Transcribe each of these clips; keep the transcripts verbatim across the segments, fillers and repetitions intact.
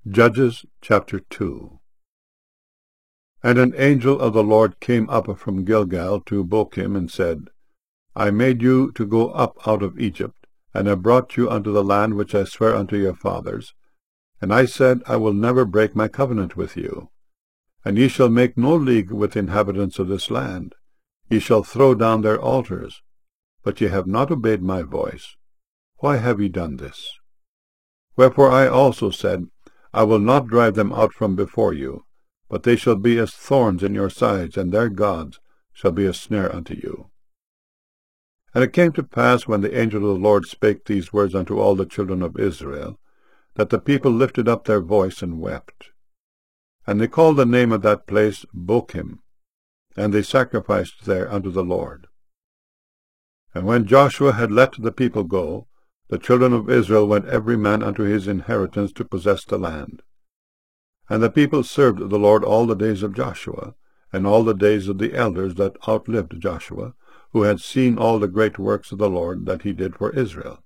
Judges chapter two. And an angel of the Lord came up from Gilgal to Bochim, and said, I made you to go up out of Egypt, and have brought you unto the land which I sware unto your fathers. And I said, I will never break my covenant with you. And ye shall make no league with the inhabitants of this land. Ye shall throw down their altars. But ye have not obeyed my voice. Why have ye done this? Wherefore I also said, I will not drive them out from before you, but they shall be as thorns in your sides, and their gods shall be a snare unto you. And it came to pass, when the angel of the Lord spake these words unto all the children of Israel, that the people lifted up their voice and wept. And they called the name of that place Bochim, and they sacrificed there unto the Lord. And when Joshua had let the people go, the children of Israel went every man unto his inheritance to possess the land. And the people served the Lord all the days of Joshua, and all the days of the elders that outlived Joshua, who had seen all the great works of the Lord that he did for Israel.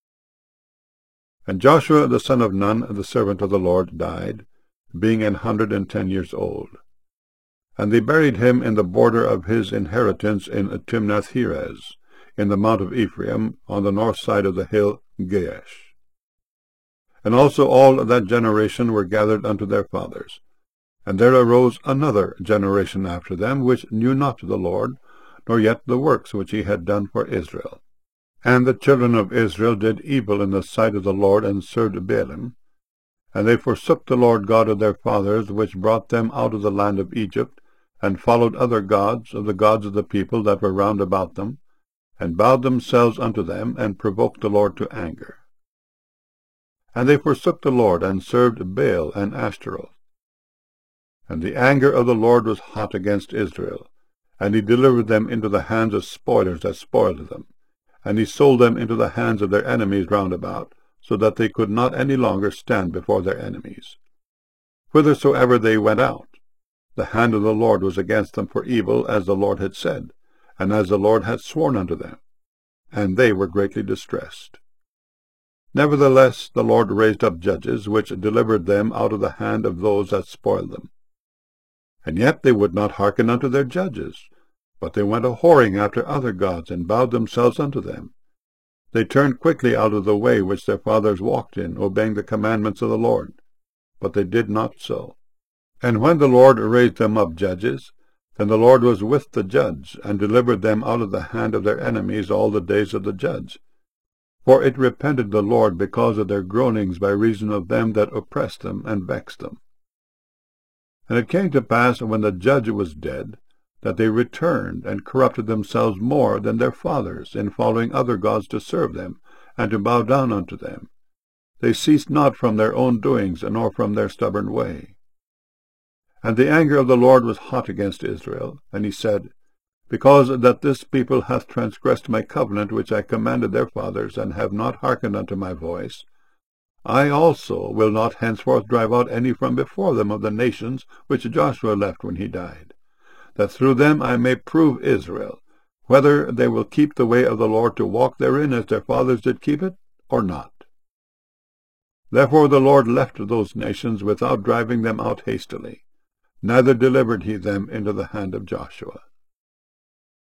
And Joshua the son of Nun, the servant of the Lord, died, being an hundred and ten years old. And they buried him in the border of his inheritance in Timnath-Heres, in the mount of Ephraim, on the north side of the hill Gaash. And also all that generation were gathered unto their fathers. And there arose another generation after them, which knew not the Lord, nor yet the works which he had done for Israel. And the children of Israel did evil in the sight of the Lord, and served Baalim. And they forsook the Lord God of their fathers, which brought them out of the land of Egypt, and followed other gods, of the gods of the people that were round about them, and bowed themselves unto them, and provoked the Lord to anger. And they forsook the Lord, and served Baal and Ashtaroth. And the anger of the Lord was hot against Israel, and he delivered them into the hands of spoilers that spoiled them, and he sold them into the hands of their enemies round about, so that they could not any longer stand before their enemies. Whithersoever they went out, the hand of the Lord was against them for evil, as the Lord had said, and as the Lord had sworn unto them, and they were greatly distressed. Nevertheless the Lord raised up judges, which delivered them out of the hand of those that spoiled them. And yet they would not hearken unto their judges, but they went a-whoring after other gods, and bowed themselves unto them. They turned quickly out of the way which their fathers walked in, obeying the commandments of the Lord. But they did not so. And when the Lord raised them up judges, then the Lord was with the judge, and delivered them out of the hand of their enemies all the days of the judge. For it repented the Lord because of their groanings by reason of them that oppressed them and vexed them. And it came to pass, when the judge was dead, that they returned, and corrupted themselves more than their fathers, in following other gods to serve them, and to bow down unto them. They ceased not from their own doings, nor from their stubborn way. And the anger of the Lord was hot against Israel, and he said, Because that this people hath transgressed my covenant which I commanded their fathers, and have not hearkened unto my voice, I also will not henceforth drive out any from before them of the nations which Joshua left when he died, that through them I may prove Israel, whether they will keep the way of the Lord to walk therein as their fathers did keep it, or not. Therefore the Lord left those nations without driving them out hastily, neither delivered he them into the hand of Joshua.